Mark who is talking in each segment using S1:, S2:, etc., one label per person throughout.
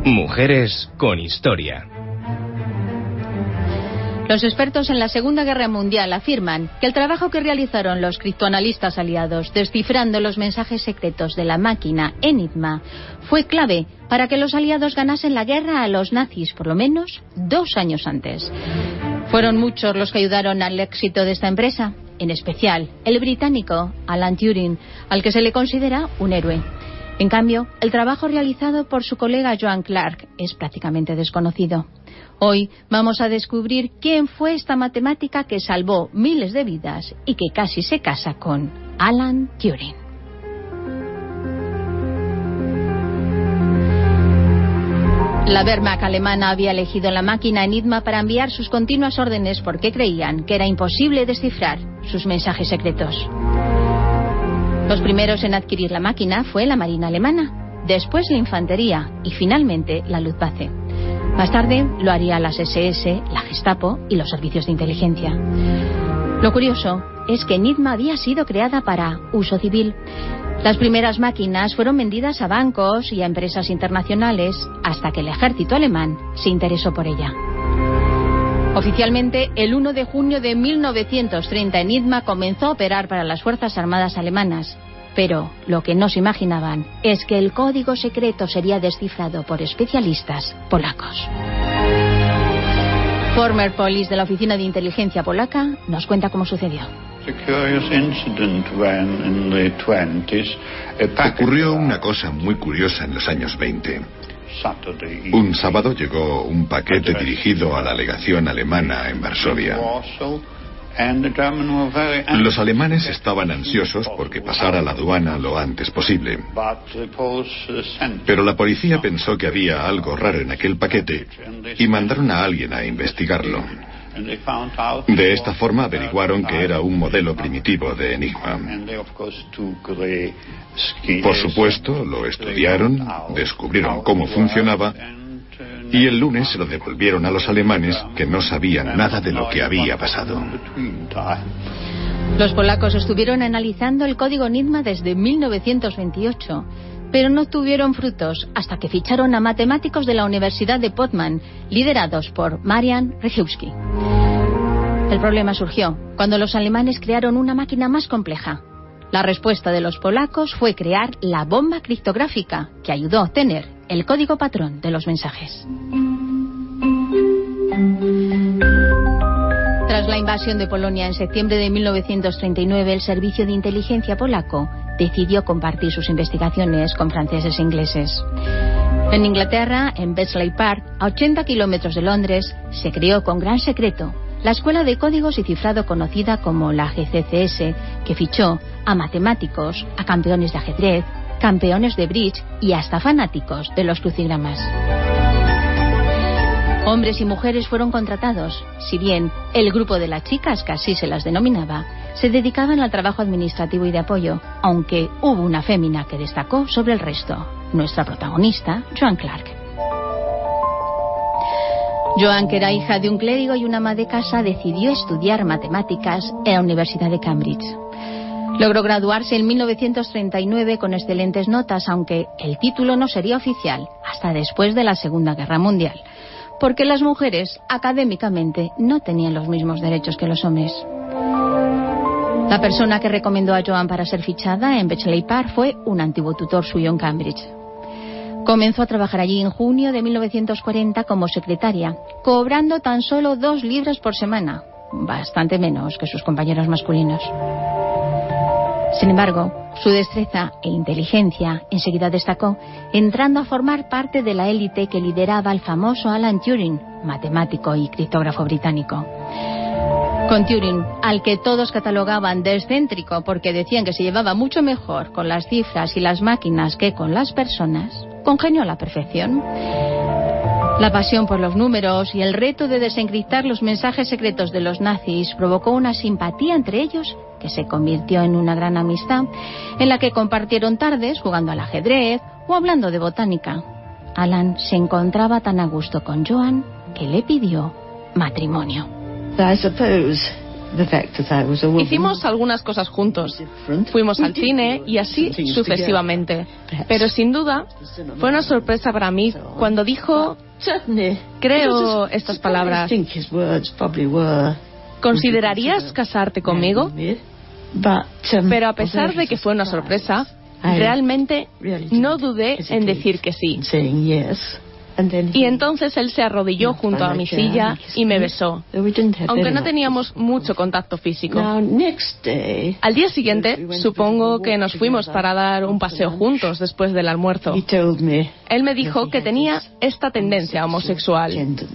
S1: Mujeres con historia.
S2: Los expertos en la Segunda Guerra Mundial afirman que el trabajo que realizaron los criptoanalistas aliados descifrando los mensajes secretos de la máquina Enigma fue clave para que los aliados ganasen la guerra a los nazis por lo menos 2 años antes. Fueron muchos los que ayudaron al éxito de esta empresa, en especial el británico Alan Turing, al que se le considera un héroe. En cambio, el trabajo realizado por su colega Joan Clark es prácticamente desconocido. Hoy vamos a descubrir quién fue esta matemática que salvó miles de vidas y que casi se casa con Alan Turing. La Wehrmacht alemana había elegido la máquina Enigma para enviar sus continuas órdenes porque creían que era imposible descifrar sus mensajes secretos. Los primeros en adquirir la máquina fue la Marina alemana, después la infantería y finalmente la Luftwaffe. Más tarde lo haría las SS, la Gestapo y los servicios de inteligencia. Lo curioso es que Enigma había sido creada para uso civil. Las primeras máquinas fueron vendidas a bancos y a empresas internacionales hasta que el ejército alemán se interesó por ella. Oficialmente, el 1 de junio de 1930, Enigma comenzó a operar para las Fuerzas Armadas alemanas. Pero lo que no se imaginaban es que el código secreto sería descifrado por especialistas polacos. Former Police de la Oficina de Inteligencia Polaca nos cuenta cómo sucedió.
S3: Ocurrió una cosa muy curiosa en los años 20. Un sábado llegó un paquete dirigido a la legación alemana en Varsovia. Los alemanes estaban ansiosos porque pasara la aduana lo antes posible. Pero la policía pensó que había algo raro en aquel paquete y mandaron a alguien a investigarlo. De esta forma averiguaron que era un modelo primitivo de Enigma. Por supuesto, lo estudiaron, descubrieron cómo funcionaba y el lunes se lo devolvieron a los alemanes, que no sabían nada de lo que había pasado.
S2: Los polacos estuvieron analizando el código Enigma desde 1928, pero no tuvieron frutos hasta que ficharon a matemáticos de la Universidad de Poznań, liderados por Marian Rejewski. El problema surgió cuando los alemanes crearon una máquina más compleja. La respuesta de los polacos fue crear la bomba criptográfica, que ayudó a obtener el código patrón de los mensajes. Tras la invasión de Polonia en septiembre de 1939, el servicio de inteligencia polaco decidió compartir sus investigaciones con franceses e ingleses. En Inglaterra, en Bletchley Park, a 80 kilómetros de Londres, se creó con gran secreto la escuela de códigos y cifrado conocida como la GCCS, que fichó a matemáticos, a campeones de ajedrez, campeones de bridge y hasta fanáticos de los crucigramas. Hombres y mujeres fueron contratados, si bien el grupo de las chicas, que así se las denominaba, se dedicaban al trabajo administrativo y de apoyo, aunque hubo una fémina que destacó sobre el resto, nuestra protagonista, Joan Clark. Joan, que era hija de un clérigo y una ama de casa, decidió estudiar matemáticas en la Universidad de Cambridge. Logró graduarse en 1939 con excelentes notas, aunque el título no sería oficial hasta después de la Segunda Guerra Mundial, porque las mujeres académicamente no tenían los mismos derechos que los hombres. La persona que recomendó a Joan para ser fichada en Bletchley Park fue un antiguo tutor suyo en Cambridge. Comenzó a trabajar allí en junio de 1940 como secretaria, cobrando tan solo 2 libras por semana, bastante menos que sus compañeros masculinos. Sin embargo, su destreza e inteligencia enseguida destacó, entrando a formar parte de la élite que lideraba al famoso Alan Turing, matemático y criptógrafo británico. Con Turing, al que todos catalogaban de excéntrico porque decían que se llevaba mucho mejor con las cifras y las máquinas que con las personas, congenió a la perfección. La pasión por los números y el reto de desencriptar los mensajes secretos de los nazis provocó una simpatía entre ellos que se convirtió en una gran amistad, en la que compartieron tardes jugando al ajedrez o hablando de botánica. Alan se encontraba tan a gusto con Joan que le pidió matrimonio.
S4: Hicimos algunas cosas juntos. Fuimos al cine y así sucesivamente. Pero sin duda fue una sorpresa para mí cuando dijo, creo estas palabras: ¿considerarías casarte conmigo? Pero a pesar de que fue una sorpresa, realmente no dudé en decir que sí. Y entonces él se arrodilló junto a mi silla y me besó, aunque no teníamos mucho contacto físico. Al día siguiente, supongo que nos fuimos para dar un paseo juntos después del almuerzo. Él me dijo que tenía esta tendencia homosexual.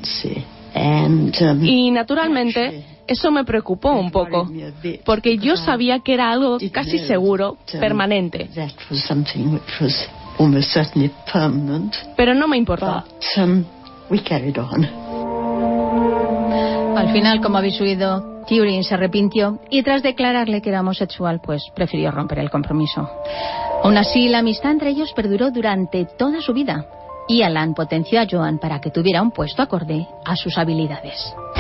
S4: Y naturalmente eso me preocupó un poco, porque yo sabía que era algo casi seguro, permanente. Pero no me importó.
S2: Al final, como habéis oído, Turing se arrepintió y tras declararle que era homosexual, pues prefirió romper el compromiso. Aún así, la amistad entre ellos perduró durante toda su vida y Alan potenció a Joan para que tuviera un puesto acorde a sus habilidades.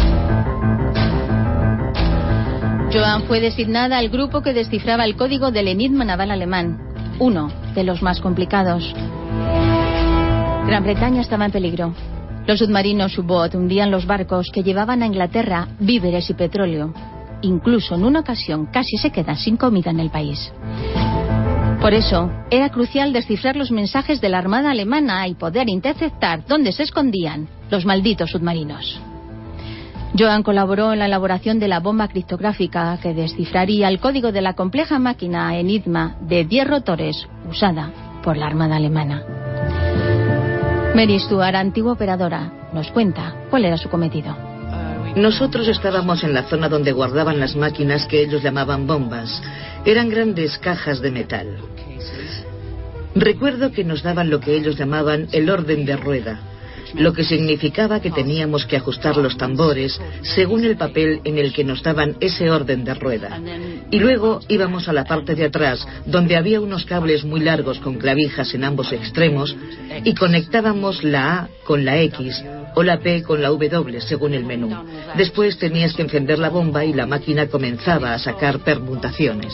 S2: Joan fue designada al grupo que descifraba el código del enigma naval alemán, uno de los más complicados. Gran Bretaña estaba en peligro. Los submarinos U-Boot hundían los barcos que llevaban a Inglaterra víveres y petróleo. Incluso en una ocasión casi se quedan sin comida en el país. Por eso, era crucial descifrar los mensajes de la Armada alemana y poder interceptar dónde se escondían los malditos submarinos. Joan colaboró en la elaboración de la bomba criptográfica que descifraría el código de la compleja máquina Enigma de 10 rotores usada por la Armada alemana. Mary Stuart, antigua operadora, nos cuenta cuál era su cometido.
S5: Nosotros estábamos en la zona donde guardaban las máquinas que ellos llamaban bombas. Eran grandes cajas de metal. Recuerdo que nos daban lo que ellos llamaban el orden de rueda, lo que significaba que teníamos que ajustar los tambores según el papel en el que nos daban ese orden de rueda. Y luego íbamos a la parte de atrás, donde había unos cables muy largos con clavijas en ambos extremos, y conectábamos la A con la X o la P con la W según el menú. Después tenías que encender la bomba y la máquina comenzaba a sacar permutaciones.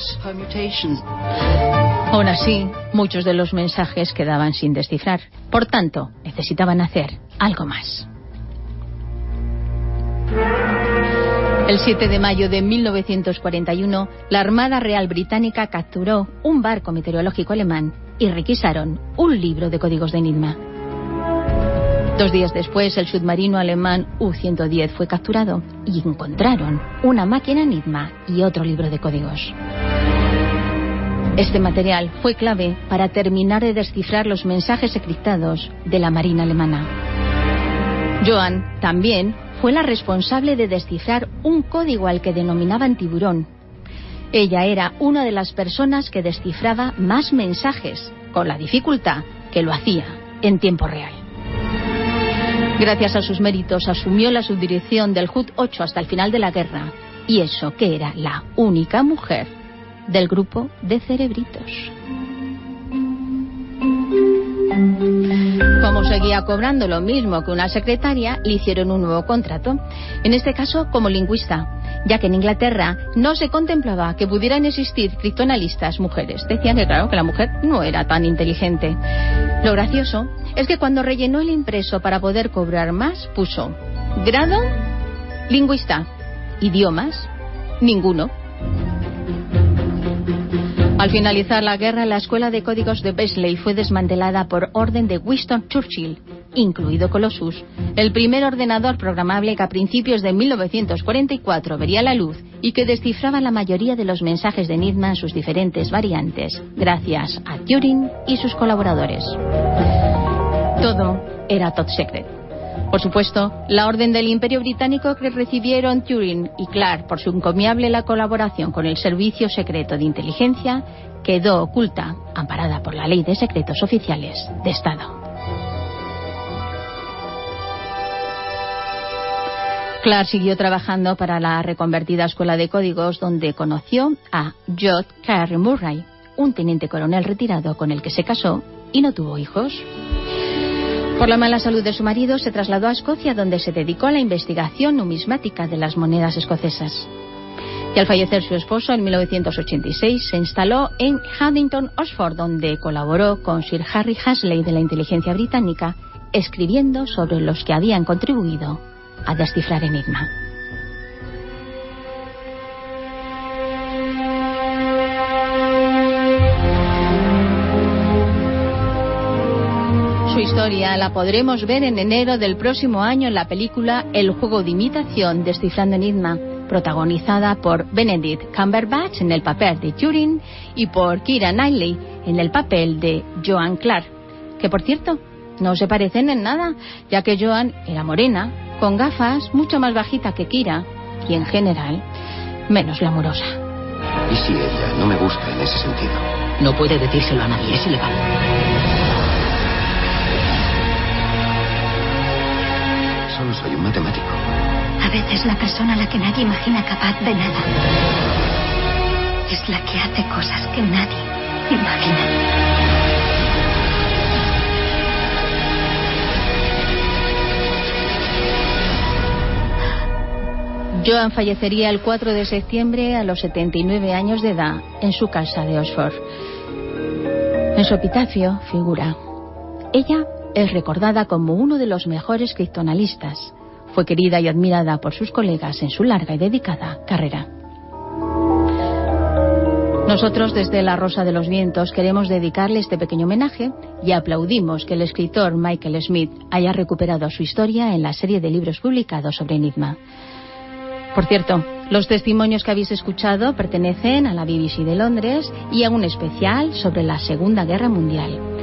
S2: Aún así, muchos de los mensajes quedaban sin descifrar. Por tanto, necesitaban hacer algo más. El 7 de mayo de 1941, la Armada Real Británica capturó un barco meteorológico alemán y requisaron un libro de códigos de enigma. 2 días después, el submarino alemán U-110 fue capturado y encontraron una máquina enigma y otro libro de códigos. Este material fue clave para terminar de descifrar los mensajes encriptados de la Marina alemana. Joan también fue la responsable de descifrar un código al que denominaban tiburón. Ella era una de las personas que descifraba más mensajes, con la dificultad que lo hacía en tiempo real. Gracias a sus méritos asumió la subdirección del HUT-8 hasta el final de la guerra, y eso que era la única mujer del grupo de cerebritos. Como seguía cobrando lo mismo que una secretaria, le hicieron un nuevo contrato, en este caso como lingüista, ya que en Inglaterra no se contemplaba que pudieran existir criptoanalistas mujeres. Decían que claro, que la mujer no era tan inteligente. Lo gracioso es que cuando rellenó el impreso para poder cobrar más, puso grado, lingüista, idiomas, ninguno. Al finalizar la guerra, la escuela de códigos de Beazley fue desmantelada por orden de Winston Churchill, incluido Colossus, el primer ordenador programable que a principios de 1944 vería la luz y que descifraba la mayoría de los mensajes de enigma en sus diferentes variantes, gracias a Turing y sus colaboradores. Todo era top secret. Por supuesto, la orden del Imperio Británico que recibieron Turing y Clark por su encomiable la colaboración con el Servicio Secreto de Inteligencia quedó oculta, amparada por la Ley de Secretos Oficiales de Estado. Clark siguió trabajando para la reconvertida Escuela de Códigos, donde conoció a George Carey Murray, un teniente coronel retirado con el que se casó y no tuvo hijos. Por la mala salud de su marido, se trasladó a Escocia, donde se dedicó a la investigación numismática de las monedas escocesas. Y al fallecer su esposo en 1986 se instaló en Haddington, Oxford, donde colaboró con Sir Harry Hasley de la inteligencia británica, escribiendo sobre los que habían contribuido a descifrar Enigma. Su historia la podremos ver en enero del próximo año en la película El juego de imitación Descifrando Enigma, protagonizada por Benedict Cumberbatch en el papel de Turing y por Keira Knightley en el papel de Joan Clark, que por cierto no se parecen en nada, ya que Joan era morena, con gafas, mucho más bajita que Keira y en general menos glamurosa.
S6: ¿Y si ella no me gusta en ese sentido?
S7: No puede decírselo a nadie, es ilegal.
S6: Solo soy un matemático.
S8: A veces la persona a la que nadie imagina capaz de nada es la que hace cosas que nadie imagina.
S2: Joan fallecería el 4 de septiembre a los 79 años de edad en su casa de Oxford. En su epitafio figura: ella es recordada como uno de los mejores criptoanalistas. Fue querida y admirada por sus colegas en su larga y dedicada carrera. Nosotros desde La Rosa de los Vientos queremos dedicarle este pequeño homenaje y aplaudimos que el escritor Michael Smith haya recuperado su historia en la serie de libros publicados sobre Enigma. Por cierto, los testimonios que habéis escuchado pertenecen a la BBC de Londres y a un especial sobre la Segunda Guerra Mundial.